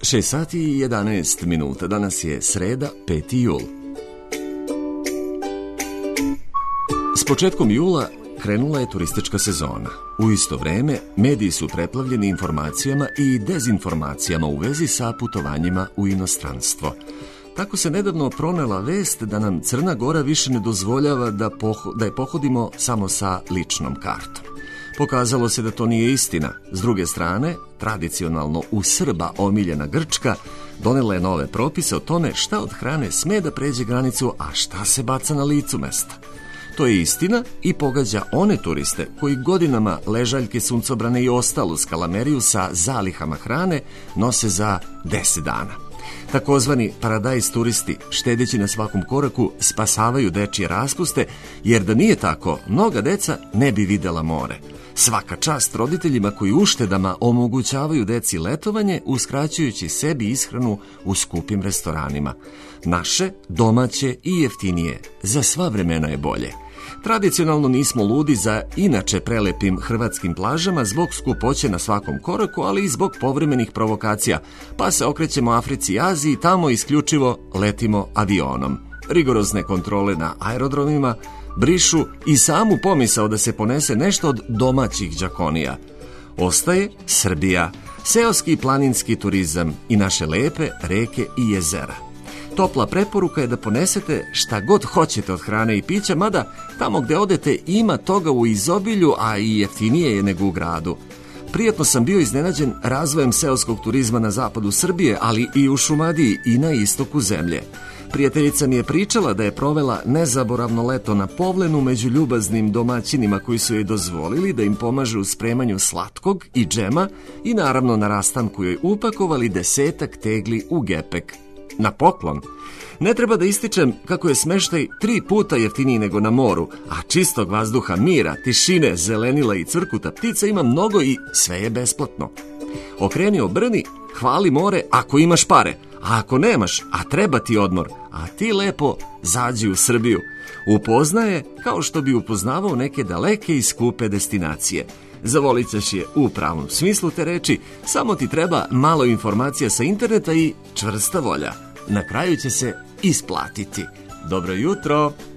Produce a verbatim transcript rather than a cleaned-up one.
šest sati i jedanaest minuta. Danas je sreda, peti jul. S početkom jula krenula je turistička sezona. U isto vreme, mediji su preplavljeni informacijama i dezinformacijama u vezi sa putovanjima u inostranstvo. Tako se nedavno pronela vest da nam Crna Gora više ne dozvoljava da, poho- da je pohodimo samo sa ličnom kartom. Pokazalo se da to nije istina. S druge strane, tradicionalno u Srba omiljena Grčka donela je nove propise o tome šta od hrane sme da pređe granicu, a šta se baca na licu mesta. To je istina i pogađa one turiste koji godinama ležaljke, suncobrane i ostalu skalameriju sa zalihama hrane nose za deset dana. Takozvani paradajz turisti, štedeći na svakom koraku, spasavaju dečije raspuste, jer da nije tako, mnoga deca ne bi videla more. Svaka čast roditeljima koji uštedama omogućavaju deci letovanje, uskraćujući sebi ishranu u skupim restoranima. Naše, domaće i jeftinije, za sva vremena je bolje. Tradicionalno nismo ludi za inače prelepim hrvatskim plažama zbog skupoće na svakom koraku, ali i zbog povremenih provokacija, pa se okrećemo Africi i Aziji, tamo isključivo letimo avionom. Rigorozne kontrole na aerodromima brišu i samu pomisao da se ponese nešto od domaćih đakonija. Ostaje Srbija, seoski i planinski turizam i naše lepe reke i jezera. Topla preporuka je da ponesete šta god hoćete od hrane i pića, mada tamo gde odete ima toga u izobilju, a i jeftinije je nego u gradu. Prijatno sam bio iznenađen razvojem seoskog turizma na zapadu Srbije, ali i u Šumadiji i na istoku zemlje. Prijateljica mi je pričala da je provela nezaboravno leto na Povlenu među ljubaznim domaćinima koji su joj dozvolili da im pomaže u spremanju slatkog i džema i naravno na rastanku joj upakovali desetak tegli u gepek. Na poklon. Ne treba da ističem kako je smeštaj tri puta jeftiniji nego na moru, a čistog vazduha, mira, tišine, zelenila i cvrkuta ptica ima mnogo i sve je besplatno. Okreni obrni, hvali more ako imaš pare, a ako nemaš, a treba ti odmor, a ti lepo zađi u Srbiju. Upoznaje kao što bi upoznavao neke daleke i skupe destinacije. Zavolit ćeš je u pravom smislu te reči, samo ti treba malo informacija sa interneta i čvrsta volja. Na kraju će se isplatiti. Dobro jutro!